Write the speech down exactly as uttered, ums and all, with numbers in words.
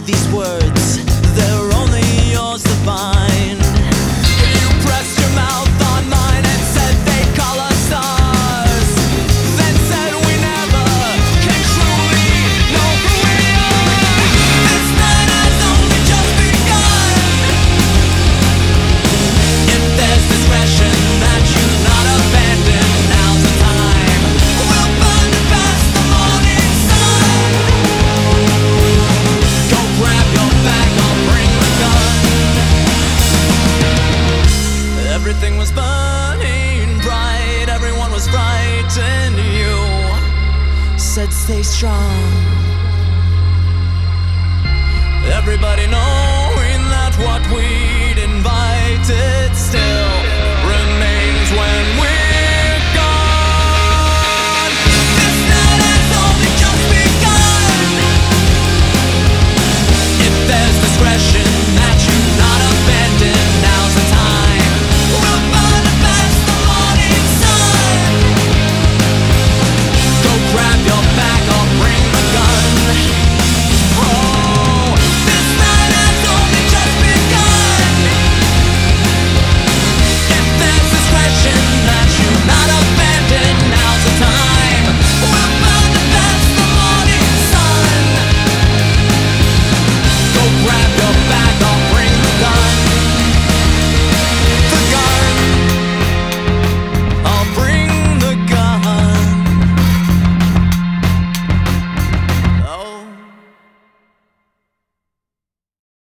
these words, they're only yours to find. You pressed your mouth on mine and said they'd call us stars, then said we never can truly know who we are. This night has only just begun. If there's discretion that you not abandon, now's the time. We'll burn it past the morning sun. Go grab your bag, I'll bring the gun. Everything was burning bright, everyone was frightened. You said stay strong. Everybody knowing that what we